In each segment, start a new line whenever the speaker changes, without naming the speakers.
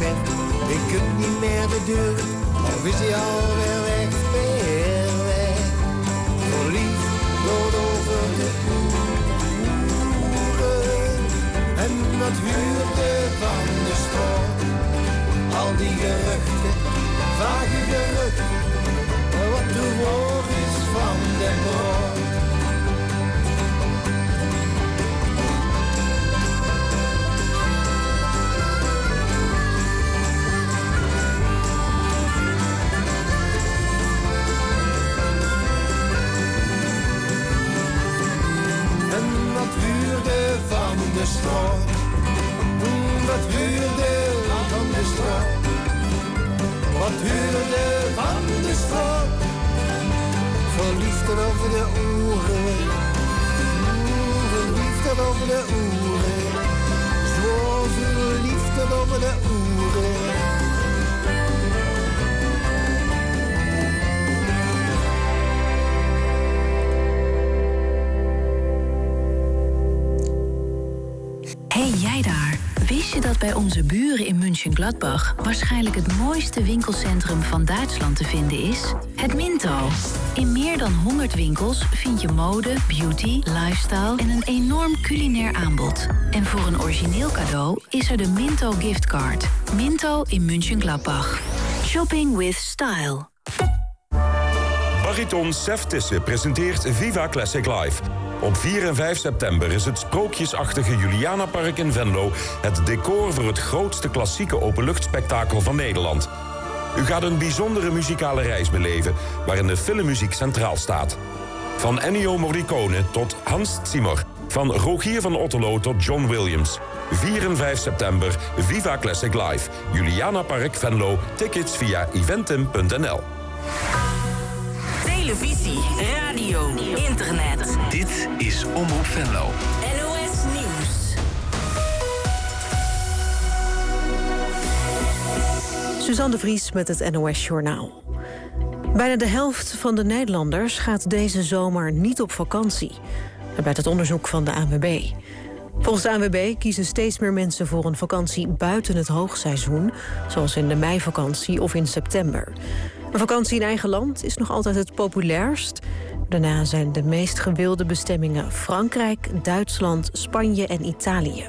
meer. Ik kunt niet meer de deur, of is hij alweer weg, weer weg. Verliefd wordt over de oeren en wat huurde van de stroom. Al die geruchten, vage geruchten, wat de woord is van de brood. Van de stroom, wat huurde van de stroom, wat huurde van de stroom, verliefd over de oeren, verliefd over de oeren, zo verliefd over de oeren.
Hey jij daar, wist je dat bij onze buren in Mönchengladbach waarschijnlijk het mooiste winkelcentrum van Duitsland te vinden is? Het Minto. In meer dan 100 winkels vind je mode, beauty, lifestyle en een enorm culinair aanbod. En voor een origineel cadeau is er de Minto giftcard. Minto in Mönchengladbach. Shopping with style.
Bariton Sef Tisse presenteert Viva Classic Live. Op 4 en 5 september is het sprookjesachtige Julianapark in Venlo het decor voor het grootste klassieke openluchtspektakel van Nederland. U gaat een bijzondere muzikale reis beleven waarin de filmmuziek centraal staat. Van Ennio Morricone tot Hans Zimmer. Van Rogier van Otterlo tot John Williams. 4 en 5 september Viva Classic Live. Julianapark Venlo. Tickets via eventim.nl.
Televisie, radio, internet.
Dit is Omroep Venlo.
NOS Nieuws.
Suzanne de Vries met het NOS Journaal. Bijna de helft van de Nederlanders gaat deze zomer niet op vakantie. Dat blijkt uit onderzoek van de ANWB. Volgens de ANWB kiezen steeds meer mensen voor een vakantie buiten het hoogseizoen, zoals in de meivakantie of in september. Een vakantie in eigen land is nog altijd het populairst. Daarna zijn de meest gewilde bestemmingen Frankrijk, Duitsland, Spanje en Italië.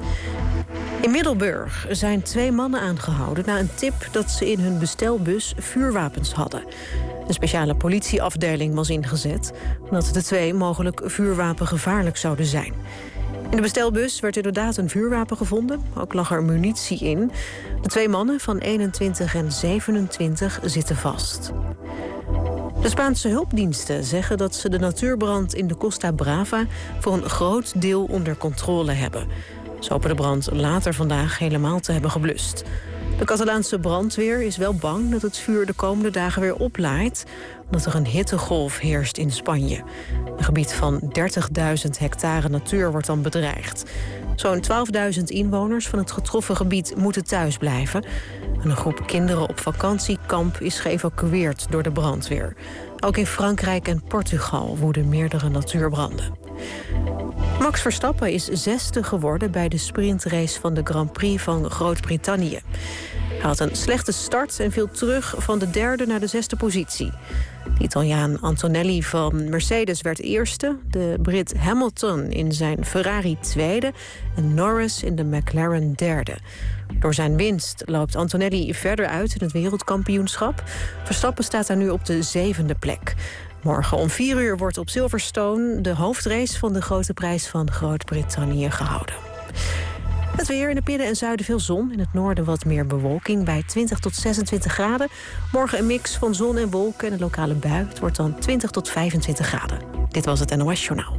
In Middelburg zijn 2 mannen aangehouden na een tip dat ze in hun bestelbus vuurwapens hadden. Een speciale politieafdeling was ingezet omdat de 2 mogelijk vuurwapengevaarlijk zouden zijn. In de bestelbus werd inderdaad een vuurwapen gevonden. Ook lag er munitie in. De 2 mannen van 21 en 27 zitten vast. De Spaanse hulpdiensten zeggen dat ze de natuurbrand in de Costa Brava voor een groot deel onder controle hebben. Ze hopen de brand later vandaag helemaal te hebben geblust. De Catalaanse brandweer is wel bang dat het vuur de komende dagen weer oplaait, omdat er een hittegolf heerst in Spanje. Een gebied van 30.000 hectare natuur wordt dan bedreigd. Zo'n 12.000 inwoners van het getroffen gebied moeten thuis blijven. En een groep kinderen op vakantiekamp is geëvacueerd door de brandweer. Ook in Frankrijk en Portugal woeden meerdere natuurbranden. Max Verstappen is 6e geworden bij de sprintrace van de Grand Prix van Groot-Brittannië. Hij had een slechte start en viel terug van de 3e naar de 6e positie. De Italiaan Antonelli van Mercedes werd eerste, de Brit Hamilton in zijn Ferrari tweede en Norris in de McLaren derde. Door zijn winst loopt Antonelli verder uit in het wereldkampioenschap. Verstappen staat daar nu op de 7e plek. Morgen om 4 uur wordt op Silverstone de hoofdrace van de Grote Prijs van Groot-Brittannië gehouden. Het weer in het midden en zuiden veel zon. In het noorden wat meer bewolking bij 20 tot 26 graden. Morgen een mix van zon en wolken en een lokale bui. Het wordt dan 20 tot 25 graden. Dit was het NOS Journaal.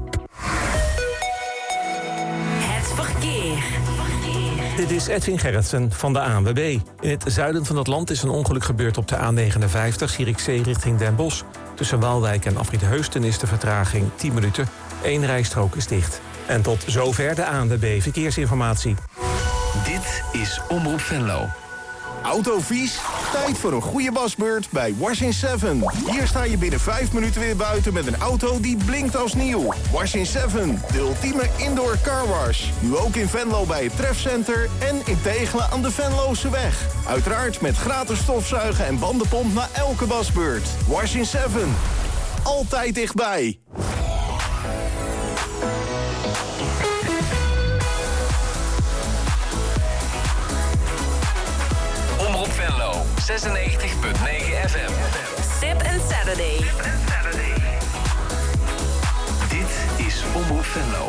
Het verkeer.
Dit is Edwin Gerritsen van de ANWB. In het zuiden van het land is een ongeluk gebeurd op de A59... Zierikzee richting Den Bosch. Tussen Waalwijk en Afrit Heusden is de vertraging 10 minuten. 1 rijstrook is dicht. En tot zover de ANWB Verkeersinformatie.
Dit is Omroep Venlo.
Autovies? Tijd voor een goede wasbeurt bij Wash in 7. Hier sta je binnen 5 minuten weer buiten met een auto die blinkt als nieuw. Wash in 7, de ultieme indoor carwash. Nu ook in Venlo bij het Trefcenter en in Tegelen aan de Venloseweg. Uiteraard met gratis stofzuigen en bandenpomp na elke wasbeurt. Wash in 7. Altijd dichtbij.
Omroep Venlo, 96.9 FM.
Sip and Saturday.
Dit is Omroep Venlo.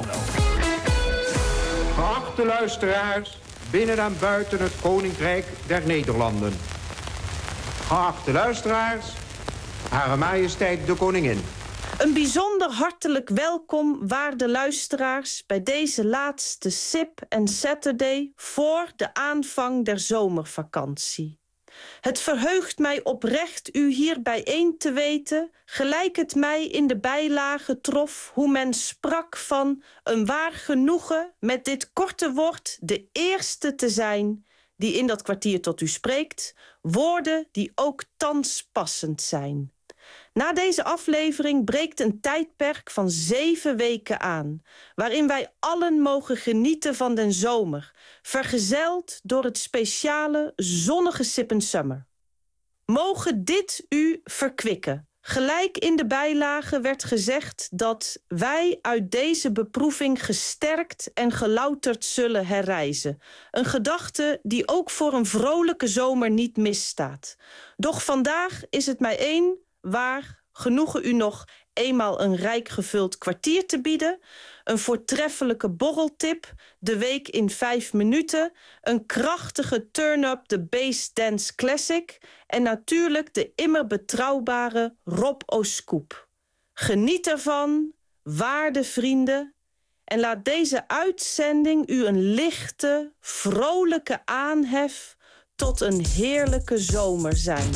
Geachte luisteraars, binnen en buiten het Koninkrijk der Nederlanden. Geachte luisteraars, Hare Majesteit de Koningin.
Een bijzonder hartelijk welkom, waarde luisteraars, bij deze laatste Sip en Saturday voor de aanvang der zomervakantie. Het verheugt mij oprecht u hier bijeen te weten, gelijk het mij in de bijlage trof hoe men sprak van een waar genoegen met dit korte woord de eerste te zijn die in dat kwartier tot u spreekt, woorden die ook thans passend zijn. Na deze aflevering breekt een tijdperk van 7 weken aan, waarin wij allen mogen genieten van den zomer, vergezeld door het speciale zonnige Sip and Summer. Mogen dit u verkwikken. Gelijk in de bijlage werd gezegd dat wij uit deze beproeving gesterkt en gelouterd zullen herrijzen. Een gedachte die ook voor een vrolijke zomer niet misstaat. Doch vandaag is het mij één waar genoegen u nog eenmaal een rijk gevuld kwartier te bieden, een voortreffelijke borreltip, de week in 5 minuten, een krachtige turn-up the bass dance classic en natuurlijk de immer betrouwbare Rob O'Scoop. Geniet ervan, waarde vrienden, en laat deze uitzending u een lichte, vrolijke aanhef tot een heerlijke zomer zijn.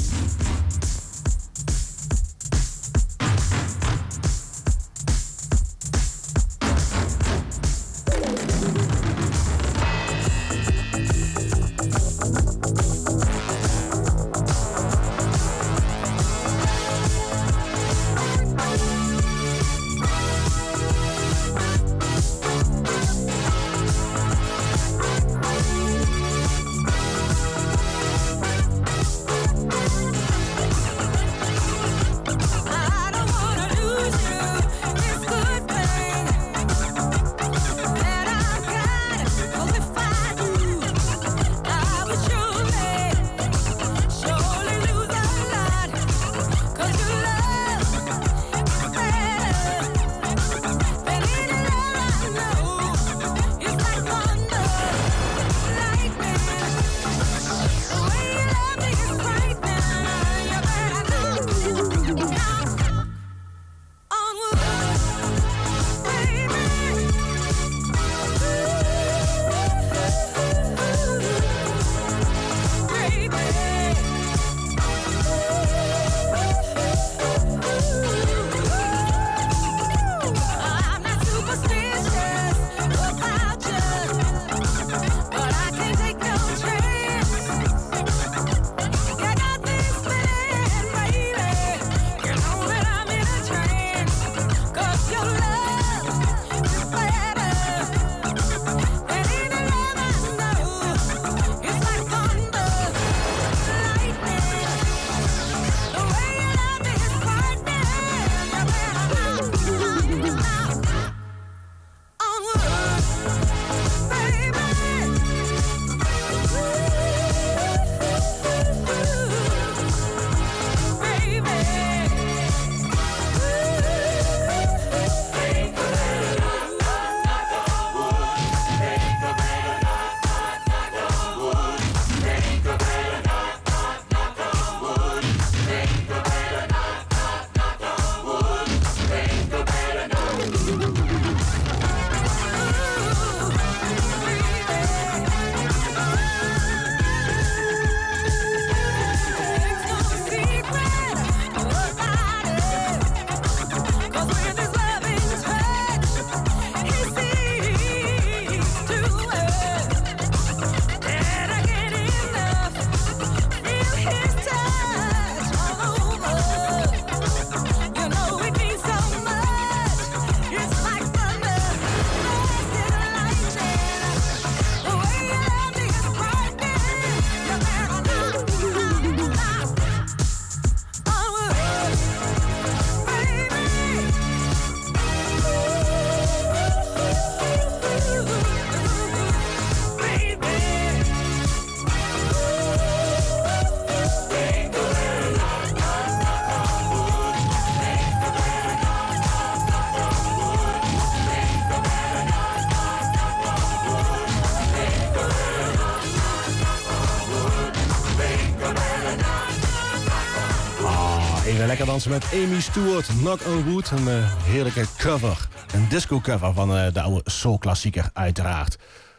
Even lekker dansen met Amy Stewart, Knock on Wood. Een heerlijke cover, een disco cover van de oude soulklassieker uiteraard.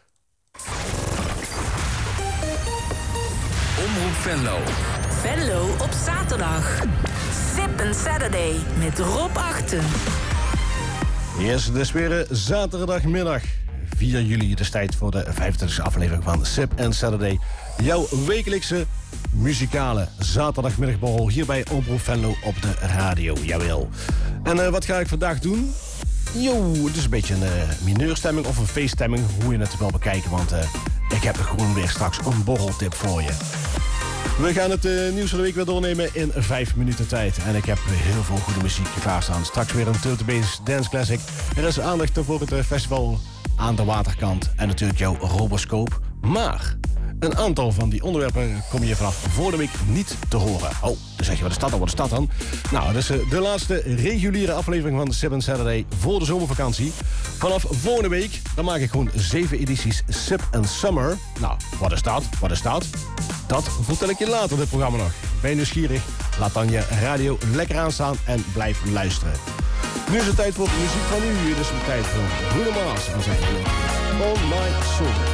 Omroep Venlo.
Venlo op zaterdag. Sip & Saturday met Rob Achten.
Yes, het is weer zaterdagmiddag. 4 juli, het is tijd voor de 25e aflevering van Sip & Saturday. Jouw wekelijkse muzikale zaterdagmiddagborrel hier bij Omroep Venlo op de radio. Jawel. En wat ga ik vandaag doen? Het is een beetje een mineurstemming of een feeststemming, hoe je het wel bekijken. Want ik heb er gewoon weer straks een borreltip voor je. We gaan het nieuws van de week weer doornemen in 5 minuten tijd. En ik heb heel veel goede muziek klaarstaan. Straks weer een Turtlebees Dance Classic. Er is aandacht voor het festival aan de waterkant. En natuurlijk jouw Roboscoop. Maar een aantal van die onderwerpen kom je vanaf volgende week niet te horen. Oh, dan zeg je, wat is dat dan? Nou, dat is de laatste reguliere aflevering van de Sip & Saturday voor de zomervakantie. Vanaf volgende week, dan maak ik gewoon 7 edities Sip & Summer. Nou, wat is dat? Dat vertel ik je later in dit programma nog. Ben je nieuwsgierig? Laat dan je radio lekker aanstaan en blijf luisteren. Nu is het tijd voor muziek van u. Het is het tijd voor Bruno Mars en zijn On My Soul.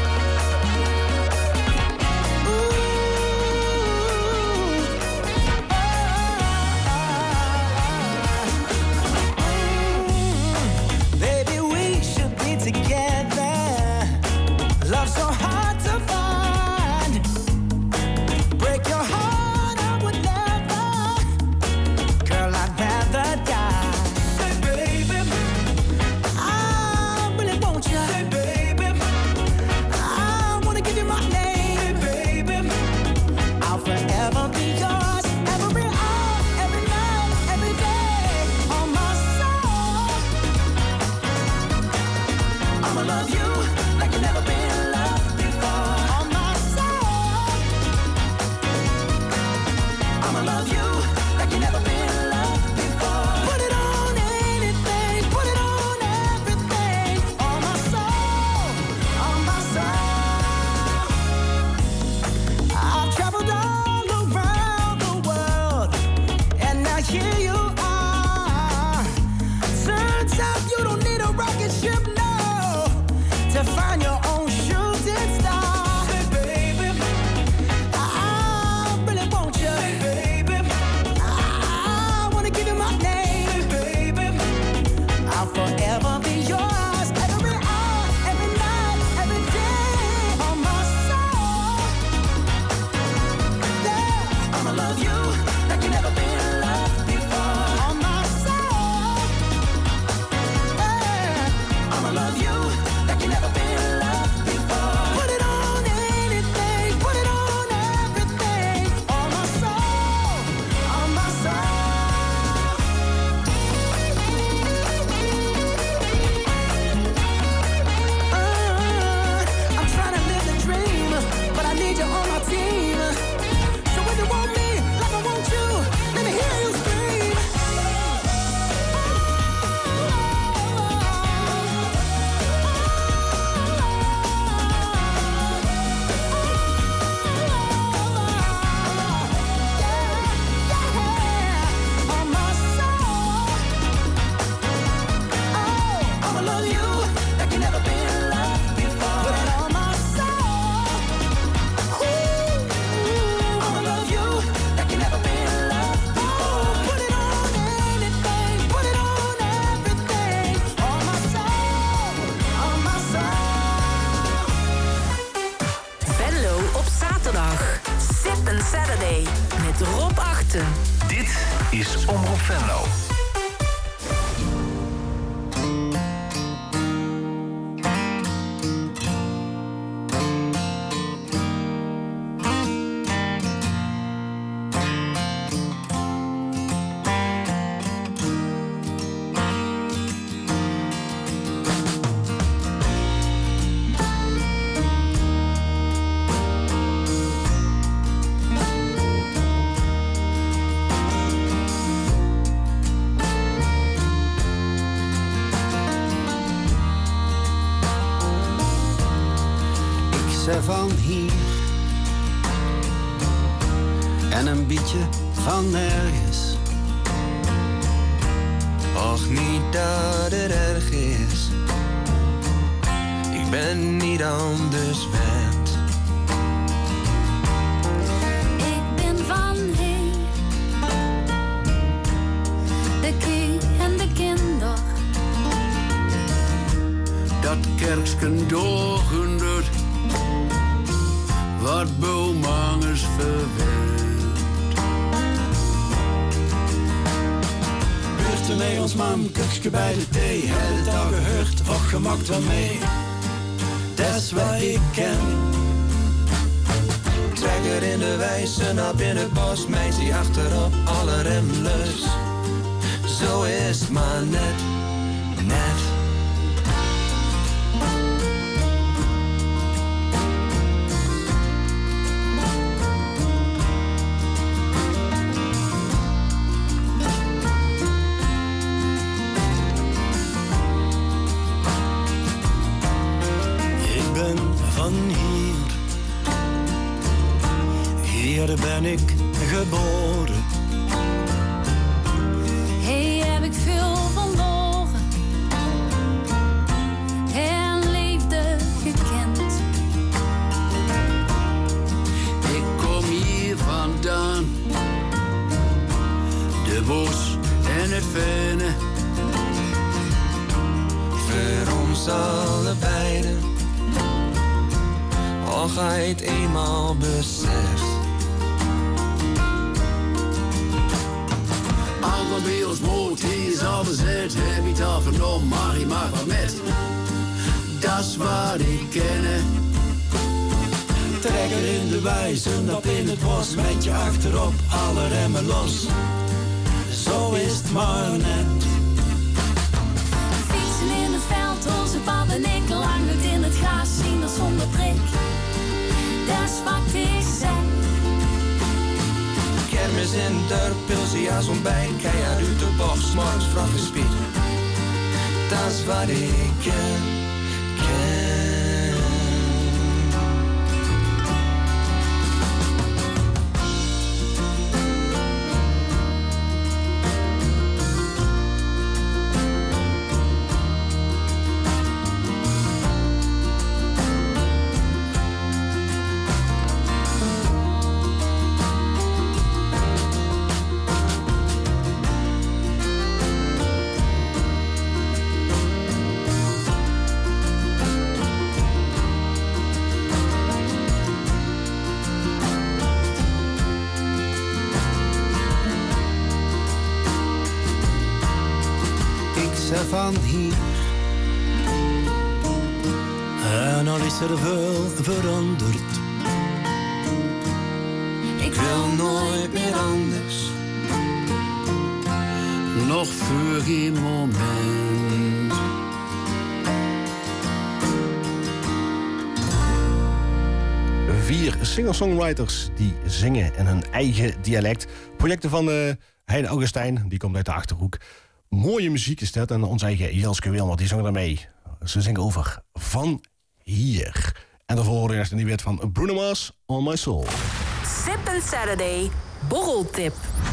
Together, love so hard to find. Break your heart, I would never. Girl, I'd rather die. Say, baby, I really want you. Say, baby, I wanna give you my name. Say, baby, I'll forever be yours. Every hour, every night, every day. On my soul, I'ma love you like you never been loved before. On my soul, I'ma love you like you never been loved before. Put it on anything, put it on everything. On my soul, on my soul. I've traveled all around the world, and now here you are. Turns out you don't need a rocket ship, to find your own shooting star. Hey, baby, I really want you. Hey, baby, I wanna give you my name. Hey, baby, I'll forever be yours. Every hour, every night, every day. On my soul, yeah, I'ma love you like you never been loved before. On my soul, yeah, I'ma love you like you never been loved before. Put it on anything, put it on everything. On my soul, on my soul. I'm trying to live the dream, but I need you on my team. So if you want me like I want you, let me hear you scream.
Sip & Saturday met Rob Achten.
Dit is Omroep Venlo.
Van hier en een beetje van nergens. Nog niet dat het erg is. Ik ben niet anders gewend.
Ik ben van hier, de kie en de kinder.
Dat kerksken doorgundert, wat boomangers verwend. Buurte mee ons mam, kukske bij de thee. Het dag gehoord, och gemakt wel mee. Dat is wat ik ken.
Trekker in de wijze naar binnen het bos. Meisje achterop, alle remlus. Zo is het maar net, net.
Ik ben van hier, hier ben ik geboren.
Hier heb ik veel verloren en liefde gekend.
Ik kom hier vandaan, de bos en het venen.
Voor ons allebeiden, al ga je het eenmaal beseft.
Al wat bij ons moord, hier is al bezet. Heb je het al vernomen, maar je maakt wat met. Dat is wat ik ken. Trekker in de wijzen, op in het bos. Met je achterop, alle remmen los. Zo is het maar net.
Fietsen in het veld, onze pap en ik. Lang het in het gras, zien dat zonder prik. Dat is wat ik zeg.
Kermis in het dorp, pilsie als ontbijt. Keihard uit de bocht, 's morgens vroeg gespied. Dat is wat ik ken.
Van hier. En al is er veel veranderd.
Ik wil nooit meer anders.
Nog voor geen moment.
Vier singer-songwriters die zingen in hun eigen dialect. Projecten van Heine Augustijn, die komt uit de Achterhoek. Mooie muziek is dat en onze eigen Jelske Wilmot, die zong daarmee. Ze zingen over Van Hier. En daarvoor hoorde je die weer van Bruno Mars, On My Soul.
Sip and Saturday borreltip.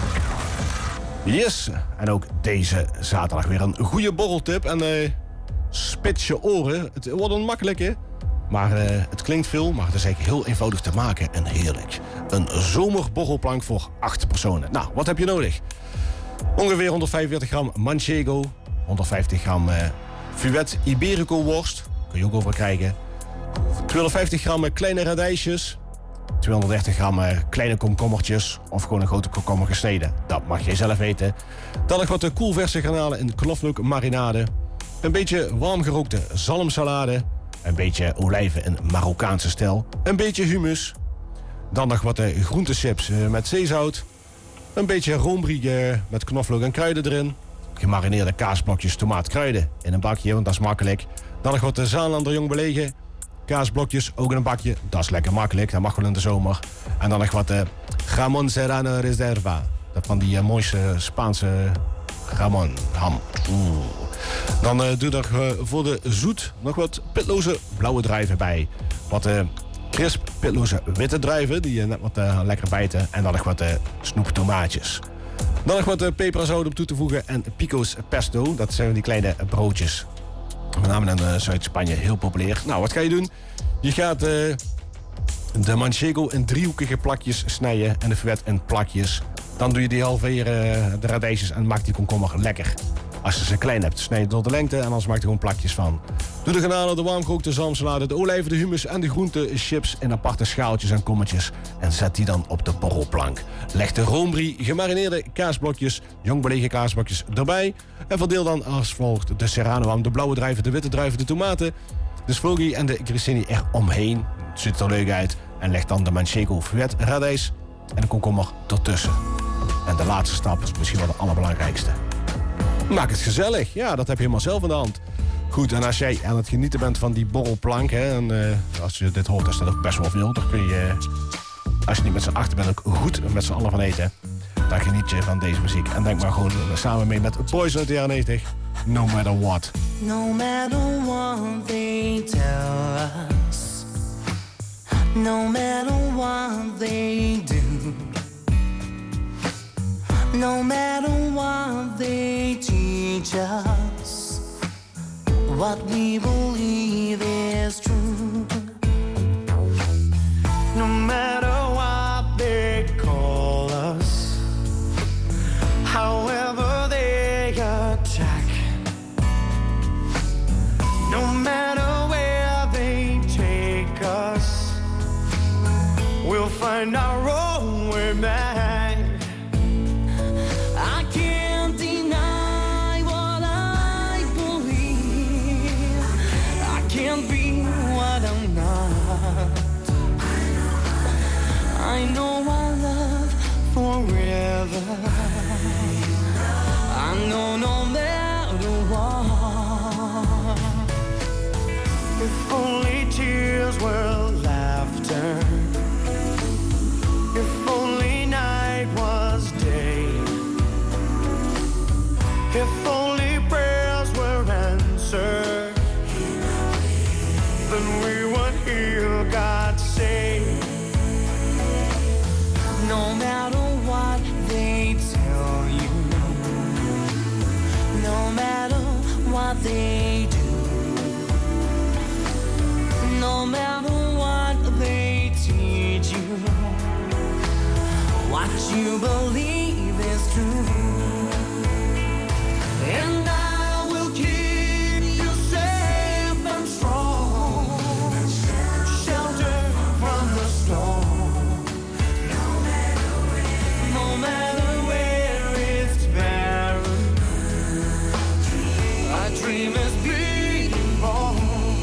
Yes, en ook deze zaterdag weer een goede borreltip. En spits je oren. Het wordt een makkelijke, maar het klinkt veel, maar het is eigenlijk heel eenvoudig te maken en heerlijk. Een zomerborrelplank voor 8 personen. Nou, wat heb je nodig? Ongeveer 145 gram manchego, 150 gram Fuet Iberico worst, kun je ook over krijgen. 250 gram kleine radijsjes, 230 gram kleine komkommertjes of gewoon een grote komkommer gesneden. Dat mag jij zelf weten. Dan nog wat koelverse garnalen in knoflook marinade, een beetje warmgerookte zalmsalade, een beetje olijven in Marokkaanse stijl, een beetje hummus. Dan nog wat groentechips met zeezout. Een beetje roombriek met knoflook en kruiden erin. Gemarineerde kaasblokjes, tomaatkruiden in een bakje, want dat is makkelijk. Dan nog wat Zaanlander jong belegen. Kaasblokjes, ook in een bakje. Dat is lekker makkelijk, dat mag wel in de zomer. En dan nog wat Jamon Serrano Reserva. Dat van die mooiste Spaanse Jamon ham. Dan doe er voor de zoet nog wat pitloze blauwe druiven bij. Wat crisp pitloze witte druiven, die net wat lekker bijten. En dan nog wat snoeptomaatjes. Dan nog wat peperzout om toe te voegen en pico's pesto. Dat zijn die kleine broodjes. Met name in Zuid-Spanje heel populair. Nou, wat ga je doen? Je gaat de manchego in driehoekige plakjes snijden en de fouet in plakjes. Dan doe je die halveren de radijsjes en maak die komkommer lekker. Als je ze klein hebt, snij je tot de lengte en anders maak je er gewoon plakjes van. Doe de garnalen, de warmgekookte zalmsalade, de olijven, de hummus en de groentechips in aparte schaaltjes en kommetjes. En zet die dan op de borrelplank. Leg de roomrie, gemarineerde kaasblokjes, jong belegen kaasblokjes erbij. En verdeel dan als volgt de serrano, de blauwe druiven, de witte druiven, de tomaten, de sfogi en de grissini eromheen. Het ziet er leuk uit. En leg dan de manchego, fouet, radijs en de komkommer ertussen. En de laatste stap is misschien wel de allerbelangrijkste. Maak het gezellig. Ja, dat heb je helemaal zelf in de hand. Goed, en als jij aan het genieten bent van die borrelplank, hè, en als je dit hoort, is dat ook best wel veel. Dan kun je, als je niet met z'n achter bent, ook goed met z'n allen van eten. Dan geniet je van deze muziek. En denk maar gewoon samen mee met Boys uit de jaren 90. No matter what.
No matter what they tell us, no matter what they do, no matter what they teach us, what we believe is true. No matter what they call us, however they attack, no matter where they take us, we'll find our own way back. I can't deny what I believe. I can't be what I'm not. I know I love forever. I know no matter what. If only tears were laughter. If only night was day. If only prayers were answered, then we would hear God say, no matter what they tell you, no matter what they do, no matter what they teach you, what you believe is true. And I will keep you safe and strong, shelter from the storm. No matter where it's barren, a dream is being born.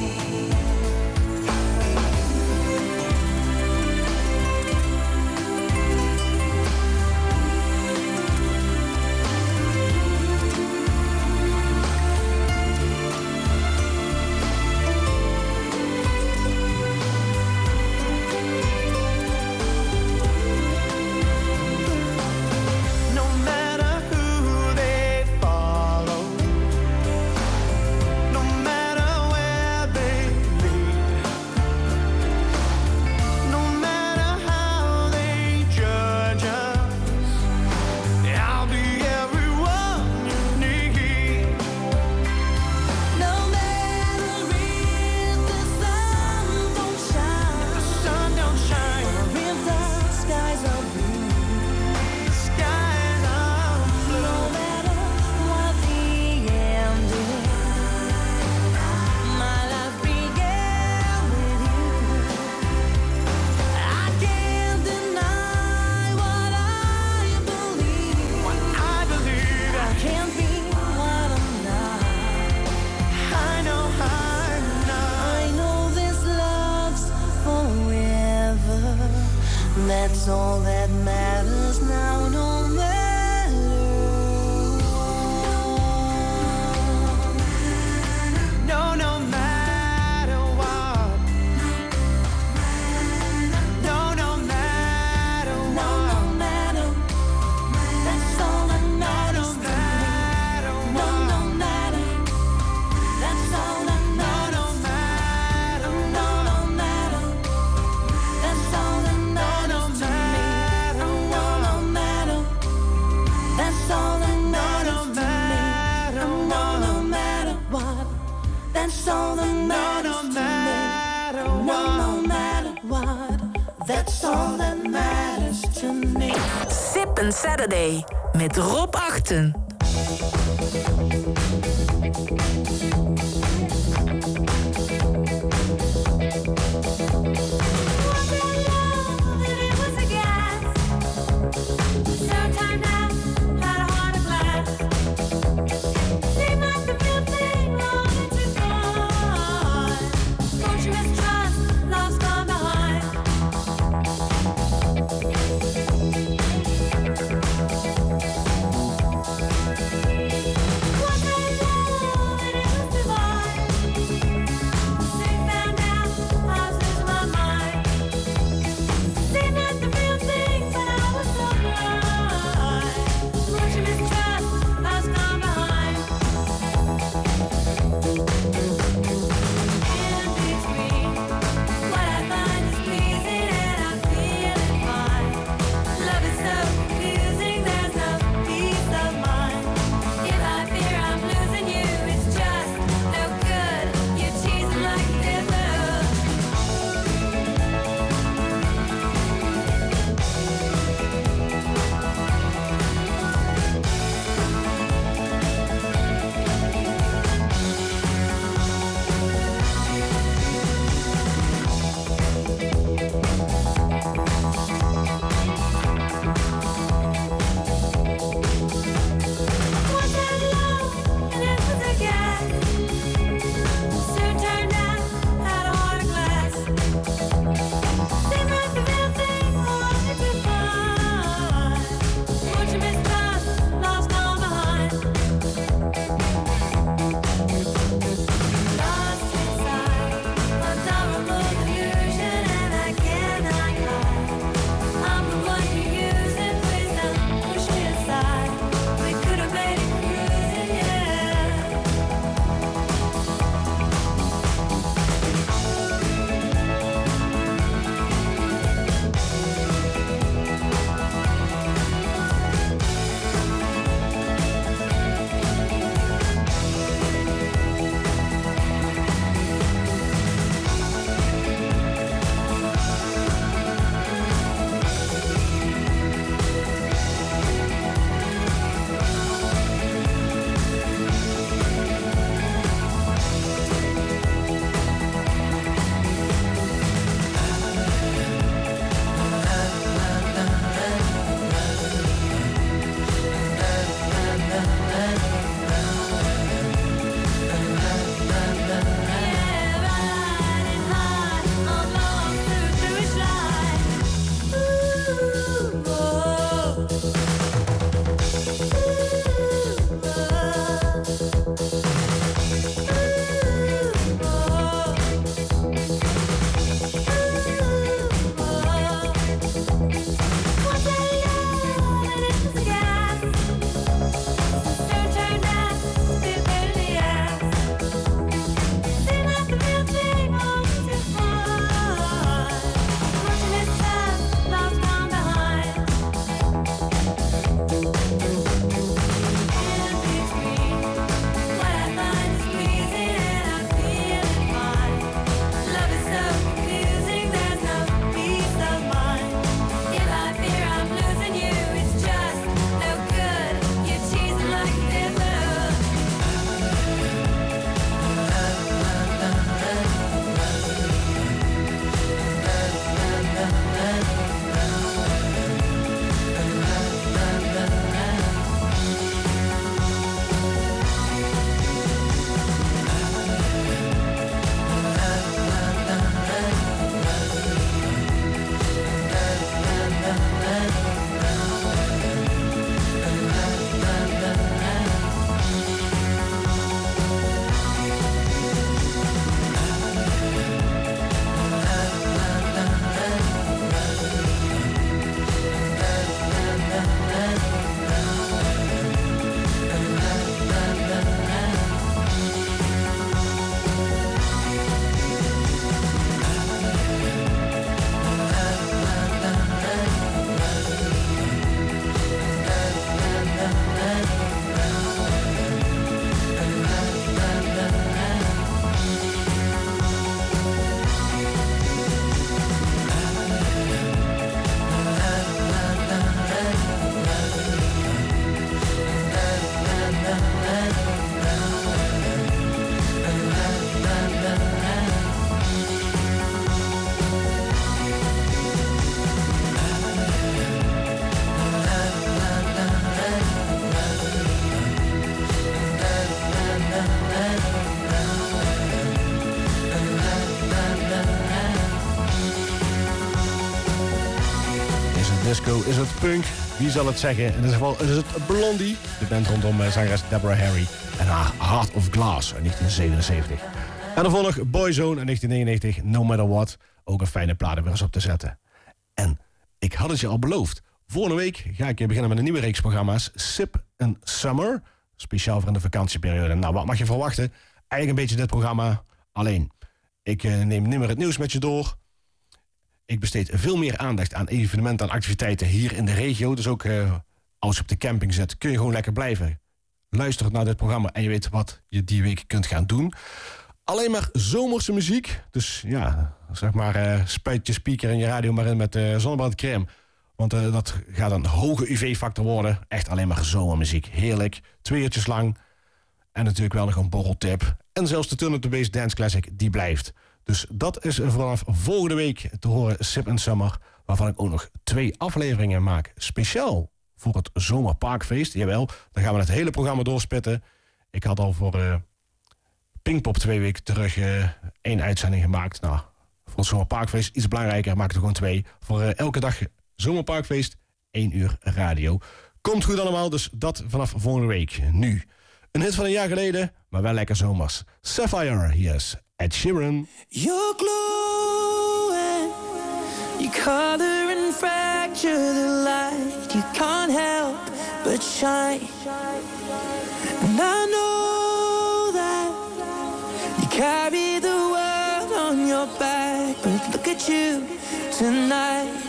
That's all that matters now, no matter what. No, no matter what. No, no matter what. No, no matter. That's all that matters. No, no matter. That's all that matters. No, no matter. No, no matter. That's all that matters.
to me. Sip and Saturday met Rob Achten.
disco? Is het punk? Wie zal het zeggen? In dit geval is het Blondie. De band rondom zangeres Deborah Harry en haar Heart of Glass uit 1977. En daarvoor nog Boyzone in 1999, No Matter What. Ook een fijne plaat om weer eens op te zetten. En ik had het je al beloofd. Volgende week ga ik beginnen met een nieuwe reeks programma's. Sip and Summer. Speciaal voor in de vakantieperiode. Nou, wat mag je verwachten? Eigenlijk een beetje dit programma alleen. Ik neem nimmer het nieuws met je door. Ik besteed veel meer aandacht aan evenementen en activiteiten hier in de regio. Dus ook als je op de camping zit, kun je gewoon lekker blijven. Luister naar dit programma en je weet wat je die week kunt gaan doen. Alleen maar zomerse muziek. Dus ja, zeg maar spuit je speaker en je radio maar in met zonnebrandcrème. Want dat gaat een hoge UV-factor worden. Echt alleen maar zomermuziek. Heerlijk. 2 uurtjes lang. En natuurlijk wel nog een borreltip. En zelfs de Turn Up The Bass Dance Classic, die blijft. Dus dat is vanaf volgende week te horen Sip and Summer. Waarvan ik ook nog 2 afleveringen maak. Speciaal voor het Zomerparkfeest. Jawel, dan gaan we het hele programma doorspitten. Ik had al voor Pinkpop 2 weken terug 1 uitzending gemaakt. Nou, voor het Zomerparkfeest iets belangrijker. Maak er gewoon 2. Voor elke dag Zomerparkfeest 1 uur radio. Komt goed allemaal, dus dat vanaf volgende week. Nu, een hit van een jaar geleden, maar wel lekker zomers. Sapphire, hier is Ed Sheeran.
You're glowing, you color and fracture the light. You can't help but shine. And I know that you carry the world on your back. But look at you tonight.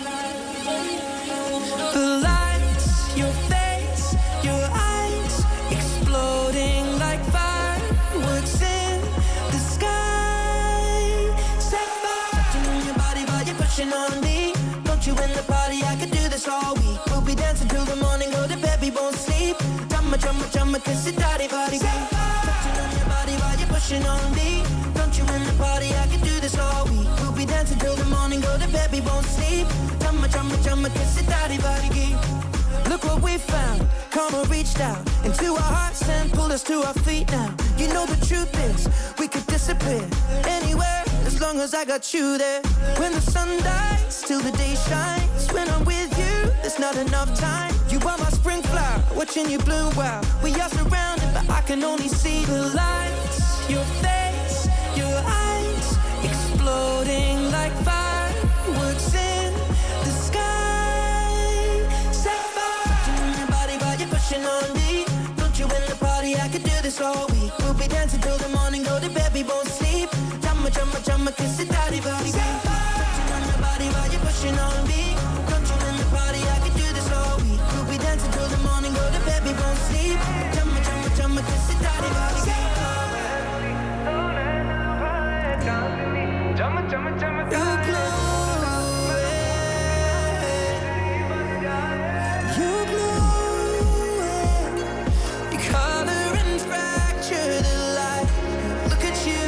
The lights, your face, your eyes, exploding like fireworks in the sky. Set fire to your body while you're pushing on me. Don't you in the party, I could do this all week. We'll be dancing till the morning, go to bed, we won't sleep. Drumma, drumma, drumma, kiss it, daddy, body, beat. Touching on your body while you're pushing on me. Don't you in the party, I could do this all week. We'll be dancing till the morning, go to bed, we won't sleep. Drumma, drumma, drumma, kiss it, daddy, body, beat. Look what we found, karma reached out into our hearts and pulled us to our feet now. You know the truth is, we could disappear anywhere as long as I got you there. When the sun dies, till the day shines. When I'm with you, there's not enough time. You are my spring flower, watching you bloom wild. We are surrounded, but I can only see the lights. Your face, your eyes, exploding like fireworks in the sky. Set fire to your body while you're pushing on me. Don't you in the party, I could do this all week. We'll be dancing till the morning, go to bed, we won't sleep. Drumma, drumma, drumma, kiss it, daddy, body, beat. Touching on your body while you're pushing on me. Don't you in the party, I could do this all week. We'll be dancing till the morning, go to bed, we won't sleep. Drumma, drumma, drumma, kiss it, daddy, body, beat. Drumma, drumma, drumma, you're glowing. You're glowing. You color and fracture the light. Look at you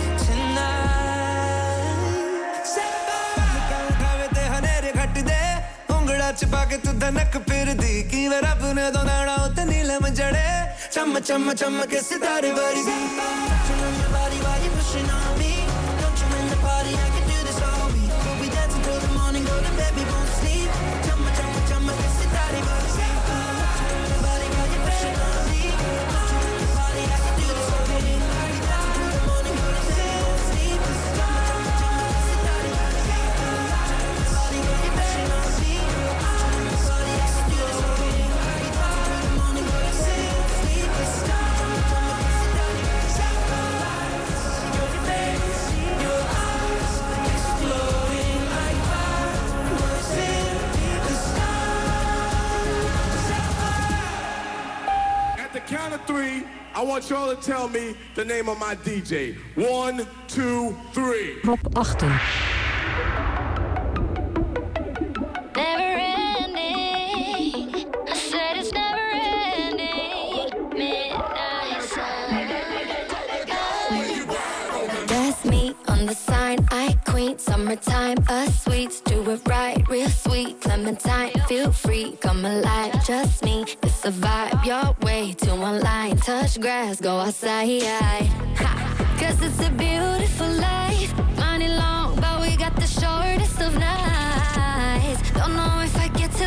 tonight. Set fire.
ते हनेरे घट दे उंगड़ा चिपा के तू धनक फिर दी की वे रब ने दो नाड़ा उते नीलम जड़े चम चम चम के सितारे वर्गी.
Touching on your body while you're pushing on me. Don't you in the party, I can do this all week. We'll be dancing till the morning, go to bed, we won't sleep. Chumma, chumma, chumma, kiss it, daddy, body, beat. Touching on your body while you're pushing on me. Don't you in the party, I can do this all week. We'll be dancing till the morning, go to bed, we won't sleep. Chumma, chumma, chumma, kiss it, daddy, body, beat. Touching on your body while you're pushing on me. Don't you in the party, I can do this all week. We'll be dancing till the morning, go to bed, we won't sleep. Chumma, chumma, chumma, kiss it, daddy, body, beat. Your face, your eyes, exploding like fireworks in the sky.
At the count of 3, I want y'all to tell me the name of my DJ. 1, 2, 3.
Op 8.
Never ending. I said it's never ending. Midnight sun. That's me on the sign. I queen, summertime, a sweets, do it right, real sweet. Clementine, feel free, come alive. Just me, it's a vibe. Your way to online, touch grass, go outside. Ha. Cause it's a beautiful life. Money long, but we got the shortest of nights. Don't know if I get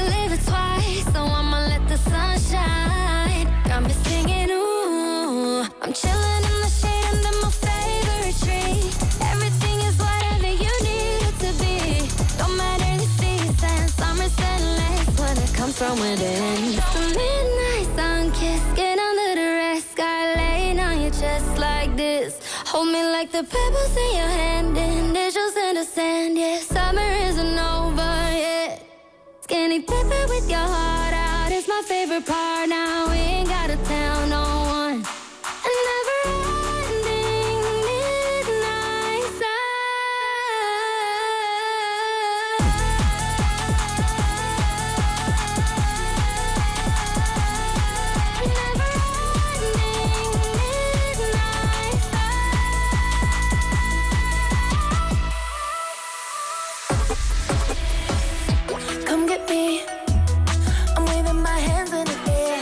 comes from within. It's the midnight sun kiss, get under the red sky, laying on your chest like this. Hold me like the pebbles in your hand, initials in the sand, yeah. Summer isn't over yet. Skinny dipping with your heart out is my favorite part. Now we ain't gotta tell no one. And never-ending midnight sun. Come get me. I'm waving my hands in the air.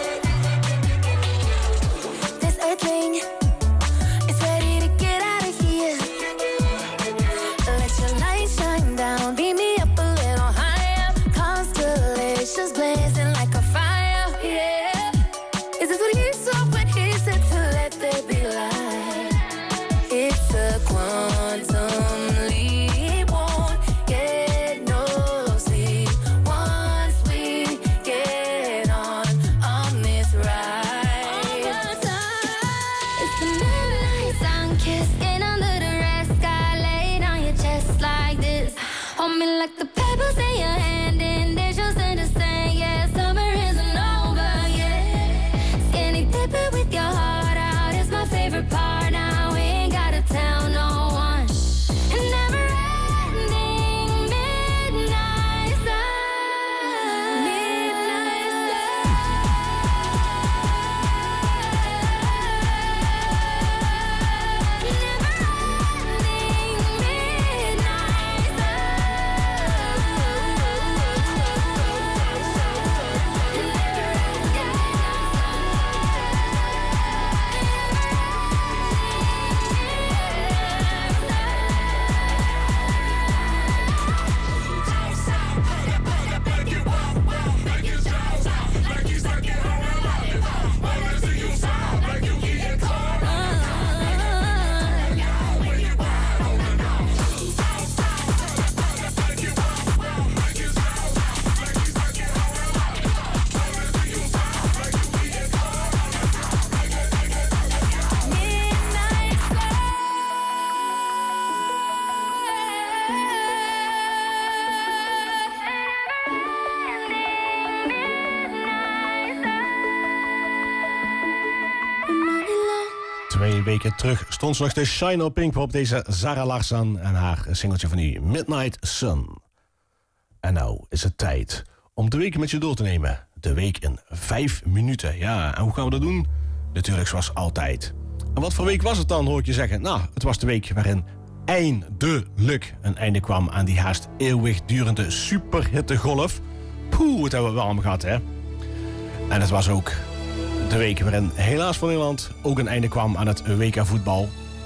This earthling is ready to get out of here. Let your light shine down, beam me up a little higher. Constellations blazing like a fire. Yeah. Is this what he saw when he said to let there be light? It's a quantum leap. Won't get no sleep once we get on this ride. It's the midnight sun kiss, get under the red sky, laying on your chest like this. Hold me like the pebbles in your hand, initials in the sand, yeah. Summer isn't over yet. Skinny dipping with your heart out is my favorite part. Now we ain't gotta tell no one. And never-ending midnight sun. Midnight
Twee weken terug stond ze nog te shine op Pinkpop, deze Zara Larsson en haar singeltje van nu, Midnight Sun. En nou is het tijd om de week met je door te nemen. De week in 5 minuten. Ja, en hoe gaan we dat doen? Natuurlijk zoals altijd. En wat voor week was het dan, hoor ik je zeggen? Nou, het was de week waarin eindelijk een einde kwam aan die haast eeuwigdurende superhittegolf. Poeh, het hebben we wel allemaal gehad, hè? En het was ook de week waarin helaas voor Nederland ook een einde kwam aan het WK voetbal.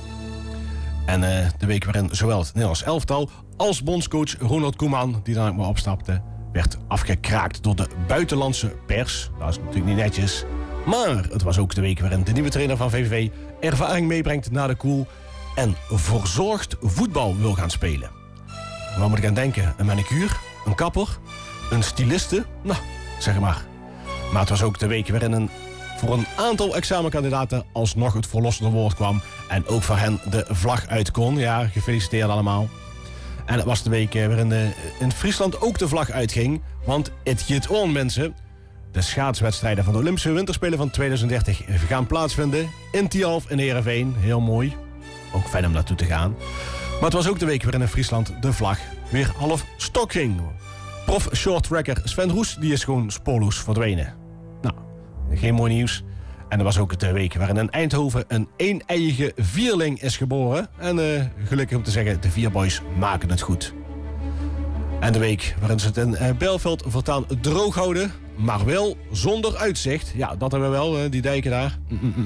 En de week waarin zowel het Nederlands elftal als bondscoach Ronald Koeman, die dan ook maar opstapte, werd afgekraakt door de buitenlandse pers. Dat is natuurlijk niet netjes. Maar het was ook de week waarin de nieuwe trainer van VVV ervaring meebrengt naar de koel en verzorgd voetbal wil gaan spelen. Waar moet ik aan denken? Een manicure? Een kapper? Een styliste? Nou, zeg maar. Maar het was ook de week waarin voor een aantal examenkandidaten alsnog het verlossende woord kwam en ook voor hen de vlag uit kon. Ja, gefeliciteerd allemaal. En het was de week waarin in Friesland ook de vlag uitging. Want it get on, mensen. De schaatswedstrijden van de Olympische Winterspelen van 2030 gaan plaatsvinden in Tialf en Heerenveen. Heel mooi. Ook fijn om naartoe te gaan. Maar het was ook de week waarin in Friesland de vlag weer half stok ging. Prof shorttracker Sven Roes die is gewoon spoorloos verdwenen. Nou, geen mooi nieuws. En er was ook de week waarin in Eindhoven een een-eiige vierling is geboren. En gelukkig om te zeggen, de vier boys maken het goed. En de week waarin ze het in Bijlveld voortaan droog houden, maar wel zonder uitzicht. Ja, dat hebben we wel, die dijken daar.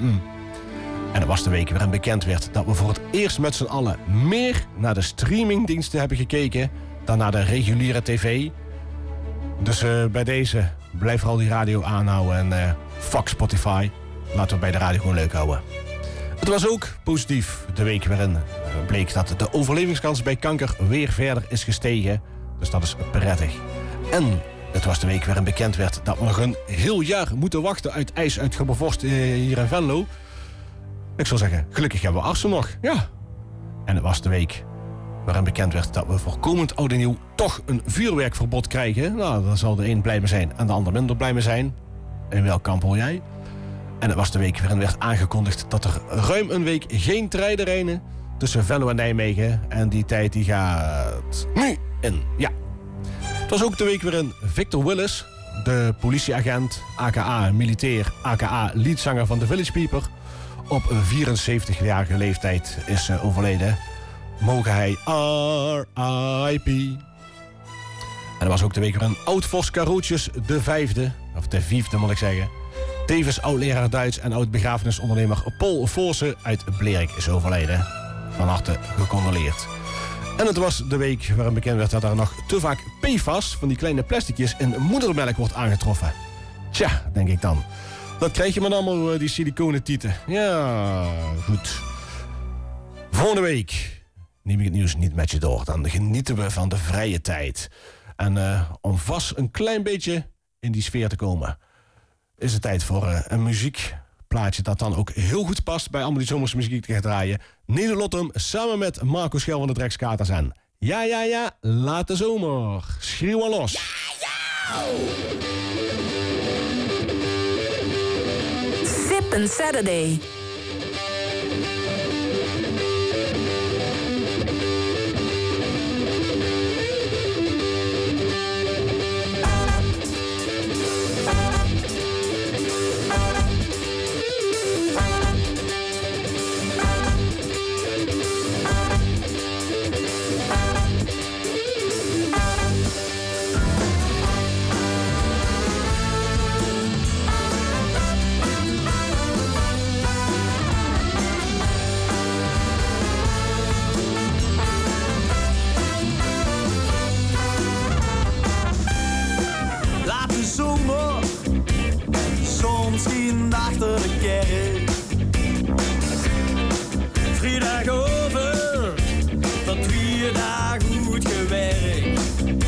En het was de week waarin bekend werd dat we voor het eerst met z'n allen meer naar de streamingdiensten hebben gekeken dan naar de reguliere tv. Dus bij deze, blijf vooral die radio aanhouden en fuck Spotify. Laten we bij de radio gewoon leuk houden. Het was ook positief de week waarin bleek dat de overlevingskans bij kanker weer verder is gestegen. Dus dat is prettig. En Het was de week waarin bekend werd dat we nog een heel jaar moeten wachten uit ijs uit Gebervorst hier in Venlo. Ik zou zeggen, gelukkig hebben we Arsen nog. Ja. En het was de week waarin bekend werd dat we voor komend oud en nieuw toch een vuurwerkverbod krijgen. Nou, daar zal de een blij mee zijn en de ander minder blij mee zijn. In welk kamp hoor jij? En het was de week waarin werd aangekondigd dat er ruim een week geen treinen rijden tussen Venlo en Nijmegen. En die tijd die gaat nu in. Ja. Het was ook de week waarin Victor Willis, de politieagent, aka militair, aka leadzanger van The Village Peeper, op 74-jarige leeftijd is overleden. Mogen hij R.I.P. En er was ook de week waarin oud-Vos Carootjes de vijfde moet ik zeggen, tevens oud-leraar Duits en oud-begrafenisondernemer Paul Voorse uit Blerik is overleden. Van harte gecondoleerd. En het was de week waarin bekend werd dat er nog te vaak PFAS, van die kleine plasticjes, in moedermelk wordt aangetroffen. Tja, denk ik dan. Dat krijg je met allemaal die siliconen tieten. Ja, goed. Volgende week neem ik het nieuws niet met je door. Dan genieten we van de vrije tijd. En om vast een klein beetje in die sfeer te komen, is het tijd voor een muziekplaatje dat dan ook heel goed past bij allemaal die zomerse muziek te gaan draaien. Nele Lottum samen met Marco Schel van de Drekskaters aan. Ja, ja, ja, laat de zomer. Schreeuw al los. Ja,
Sip & Saturday.
Zomer, zon schijnt achter de kerk. Vrijdag over, tot 4 dagen goed gewerkt.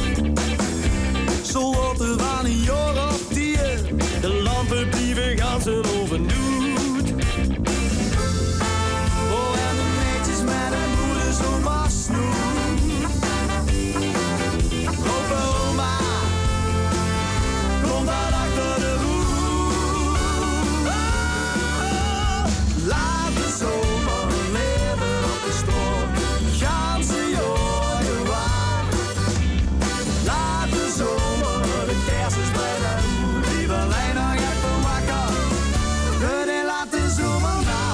Zo wordt er van een jaar of 10, de lampen blijven ganzen overnoed. Oh, en de meisjes met hun moeder zo maar snoet. Opa, oma, kom dan achter de hoek. Laat de zomer leven op de stroom. Gaan ze jaren waar. Laat de zomer de kerstmis bij de hoek. Die van mij nog even wakker. Nee, laat de zomer maar.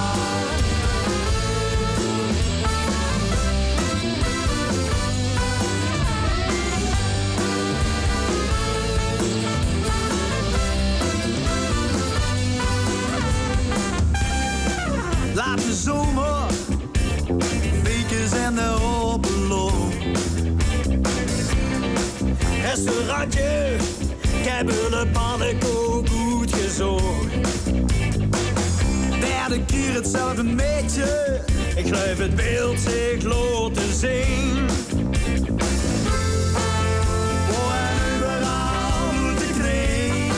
Laat de zomer, weken zijn de openloop. Restaurantje, ik heb een pannenkoek goed gezocht. Derde keer hetzelfde meetje, ik geloof het beeld zich lood te zien. Oh, en überall moet ik kring.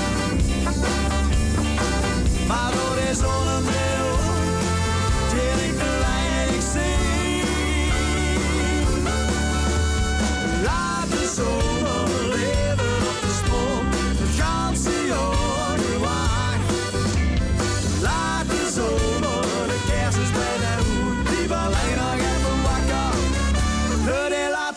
Maar door de zonnebril wil ik te weinig zien. Laat de zomer leven op de stroom. Het ganse jaar gewaagd. Laat de zomer de kerstmis bij de hoed. Die van alleen nog even wakker. Nee, laat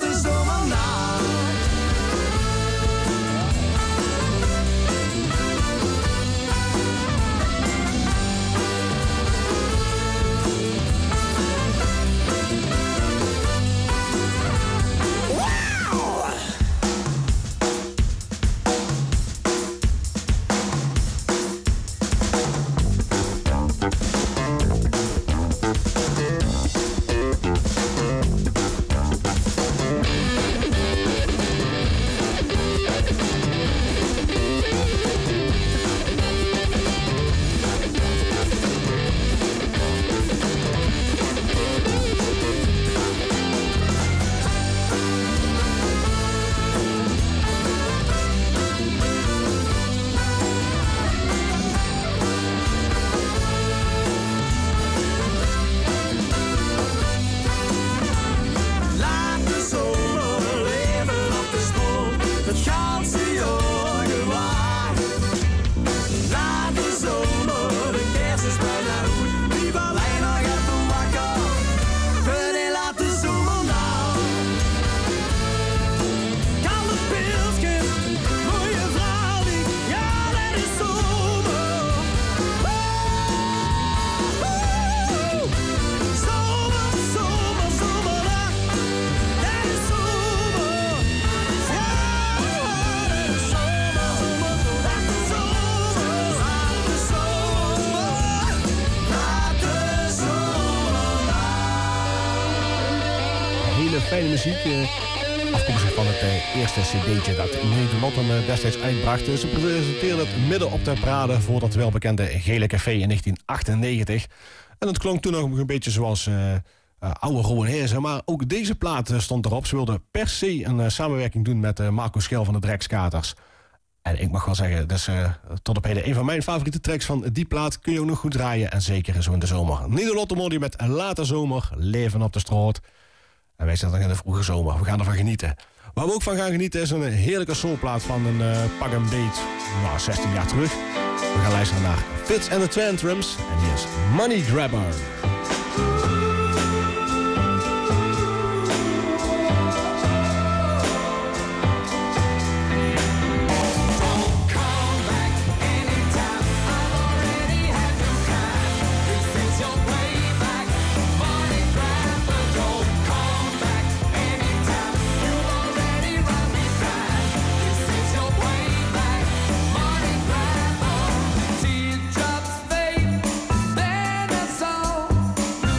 fijne muziek. Afkomstig van het eerste cd'tje dat Nederland destijds uitbracht. Ze presenteerden het midden op de parade voor dat welbekende Gele Café in 1998. En het klonk toen nog een beetje zoals oude Rowan Heersen. Maar ook deze plaat stond erop. Ze wilden per se een samenwerking doen met Marco Schel van de Drekskaters. En ik mag wel zeggen, dus tot op heden een van mijn favoriete tracks van die plaat kun je ook nog goed draaien. En zeker zo in de zomer. Nederland Modi met Late Zomer, Leven op de Straat. En wij zitten nog in de vroege zomer. We gaan ervan genieten. Waar we ook van gaan genieten is een heerlijke soulplaat van een pak een beet 16 jaar terug. We gaan luisteren naar Fits and the Tantrums. En hier is Money Grabber.
Teardrops fade, then it's all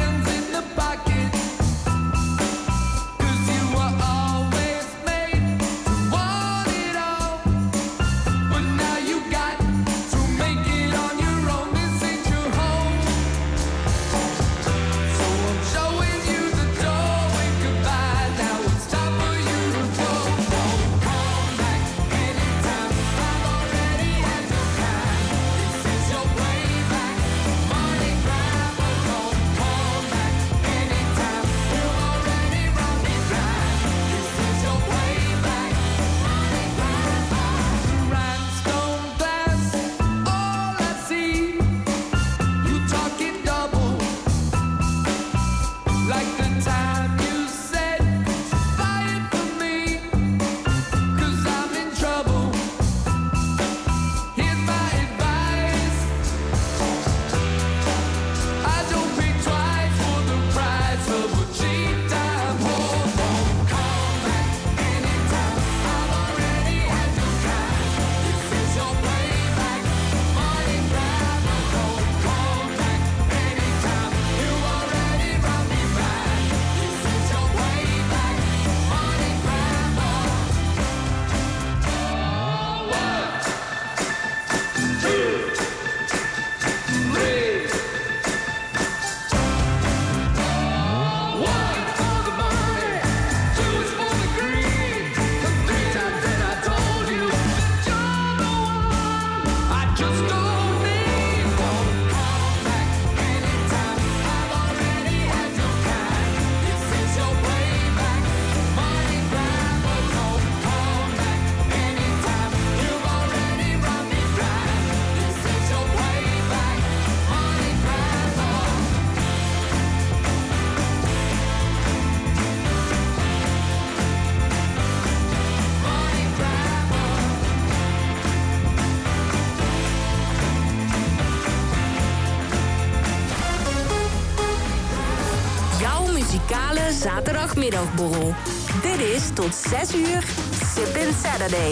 muzikale zaterdagmiddagborrel. Dit is tot 6 uur Sippin' Saturday.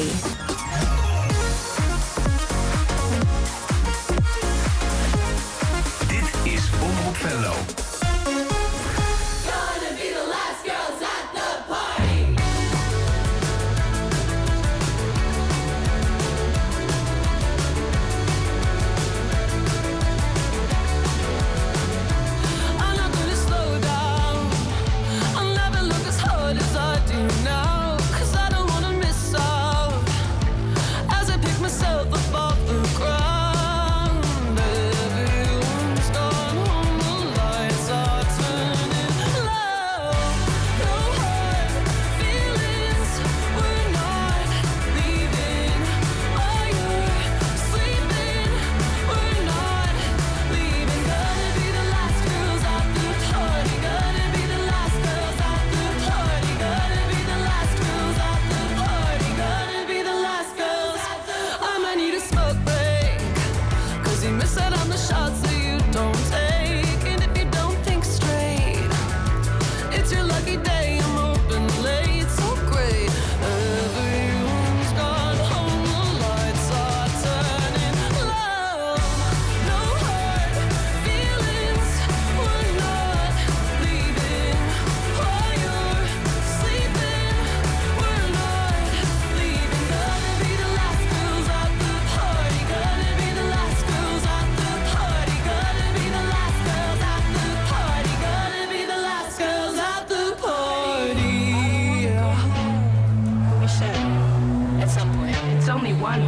Dit is Omroep Venlo.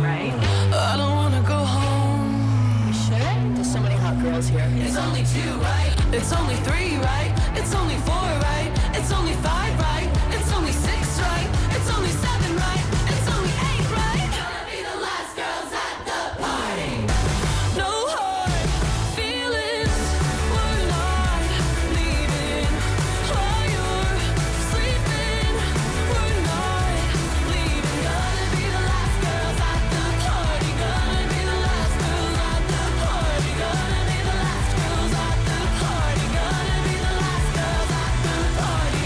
right? I don't wanna go home. We should? There's so many hot girls here. It's only 2, right? It's only 3, right? It's only 4, right? It's only 5, right? It's only 6, right? It's only 7, right? It's only 8, right? Gonna be the last girls at the party. No hard feelings. We're not leaving while you're sleeping. We're not leaving. Gonna be the last girls at the party. Gonna be the last girls at the party. Gonna be the last girls at the party. Gonna be the last girls at the party.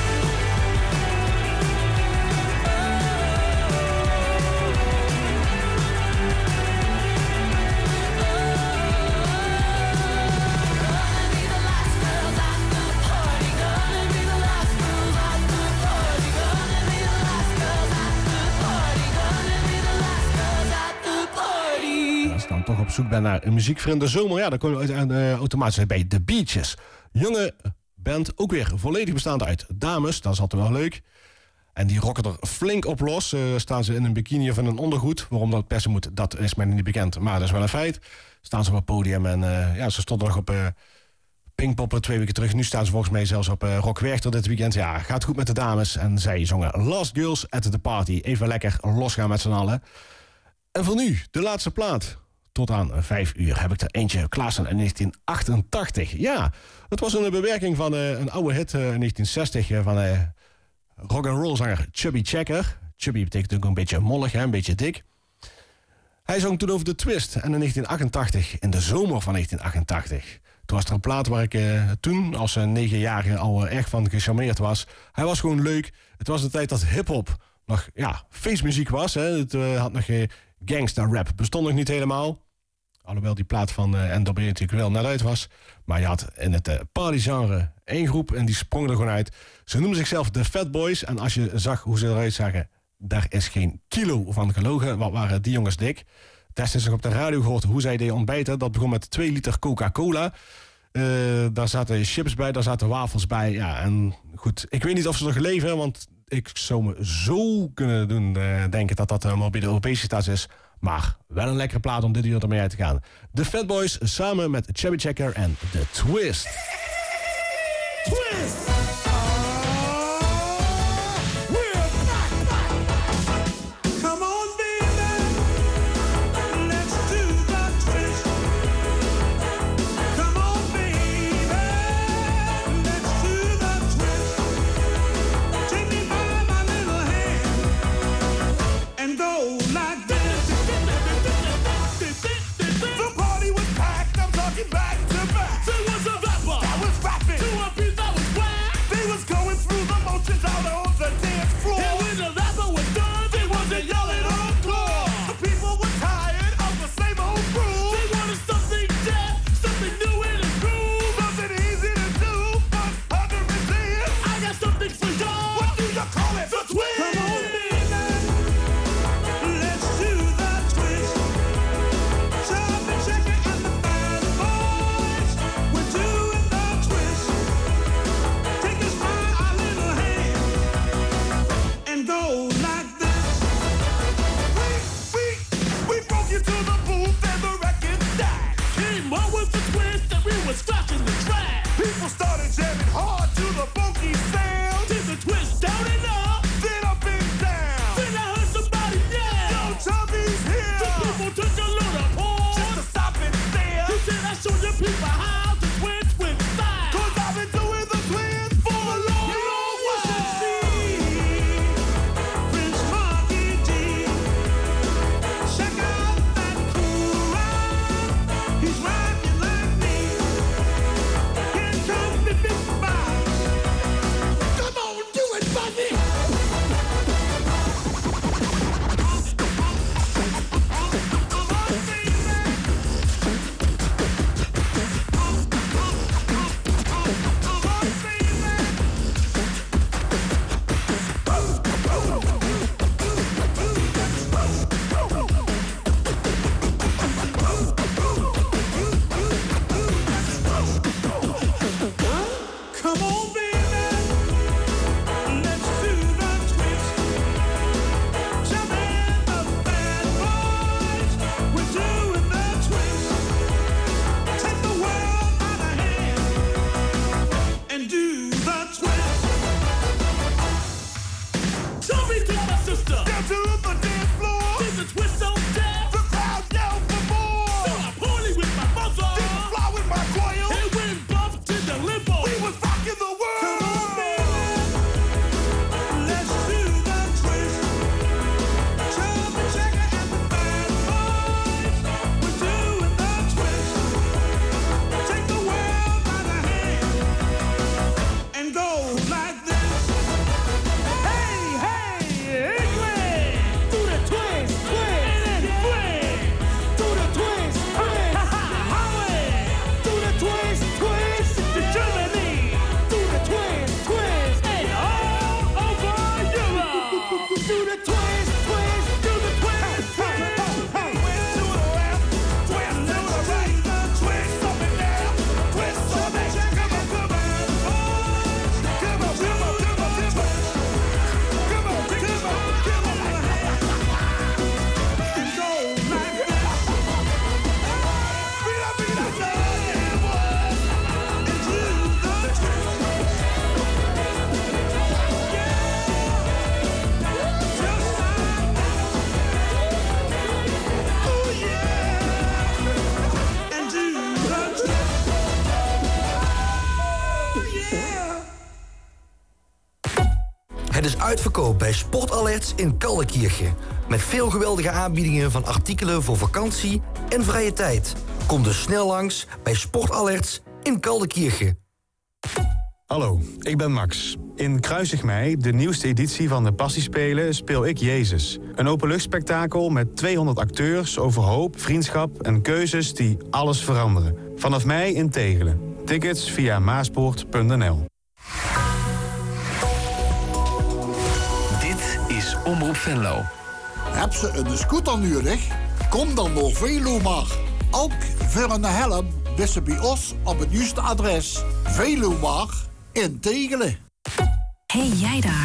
Als je dan toch op zoek bent naar een muziekvriend de zomer, ja, dan kom je automatisch bij The Beaches. Jonge band, ook weer volledig bestaande uit dames, dat is altijd wel leuk. En die rocken er flink op los. Staan ze in een bikini of in een ondergoed. Waarom dat persen moet, dat is mij niet bekend. Maar dat is wel een feit. Staan ze op het podium en ja, ze stonden nog op Pinkpoppen 2 weken terug. Nu staan ze volgens mij zelfs op Rock Werchter dit weekend. Ja, gaat goed met de dames. En zij zongen Last Girls at the Party. Even lekker losgaan met z'n allen. En voor nu, de laatste plaat. Tot aan 5 uur heb ik er eentje klaarstaan in 1988. Ja, het was een bewerking van een oude hit in 1960 van rock'n'roll zanger Chubby Checker. Chubby betekent ook een beetje mollig, hè, een beetje dik. Hij zong toen over de Twist. En in 1988, in de zomer van 1988... toen was er een plaat waar ik toen als 9-jarige al erg van gecharmeerd was. Hij was gewoon leuk. Het was de tijd dat hiphop nog feestmuziek was. Hè. Het had nog gangsta rap. Bestond nog niet helemaal. Alhoewel die plaat van NW natuurlijk wel net uit was. Maar je had in het partygenre 1 groep en die sprong er gewoon uit. Ze noemden zichzelf de Fat Boys. En als je zag hoe ze eruit zagen, daar is geen kilo van gelogen. Wat waren die jongens dik. Destijds nog op de radio gehoord hoe zij deden ontbijten. Dat begon met 2 liter Coca-Cola. Daar zaten chips bij, daar zaten wafels bij. Ja, en goed, ik weet niet of ze nog leven, want ik zou me zo kunnen doen denken dat dat morbide obesitas is. Maar wel een lekkere plaat om dit uur ermee uit te gaan. The Fat Boys samen met Chubby Checker en The Twist.
Twist!
Back to back. There was a rapper that was rapping to a beat that was whack. They was going through the motions out on the dance floor. And when the rapper was done, they wasn't yelling encore. The people were tired of the same old groove. They wanted something different, something new and improved. Something easy to do, but harder to see it. I got something for y'all. What do you call it? The Twist. Come on, baby. Let's do the Twist. Chubby Checker and the Fat Boys. We're doing the Twist. Take us by our little hand and go like this. We broke you to the booth and the record died. Came on with the Twist and we were scratching the track. People started jamming hard to the funky sound. Did the Twist down and up, then up and down. Then I heard somebody yell, "Yo, Chubby's here!" The people took a load of pause just to stop and stare. He said, "I show you people how to Twist with style." 'Cause I've been doing the Twist for a long, long while. Prince Marky D, check out that cool ride. He's rocking like me. Here comes the big body. Come on, do it, Bobby. Come on,
uitverkoop bij Sportalerts in Kaldenkirchen. Met veel geweldige aanbiedingen van artikelen voor vakantie en vrije tijd. Kom dus snel langs bij Sportalerts in Kaldenkirchen.
Hallo, ik ben Max. In Kruisig Mei, de nieuwste editie van de Passiespelen, speel ik Jezus. Een openluchtspektakel met 200 acteurs over hoop, vriendschap en keuzes die alles veranderen. Vanaf mei in Tegelen. Tickets via maaspoort.nl.
Dit is Omroep Venlo.
Heb ze een scooter nodig? Kom dan naar Velomar. Ook voor een helm wist ze bij ons op het juiste adres. Velomar in Tegelen.
Hey jij daar,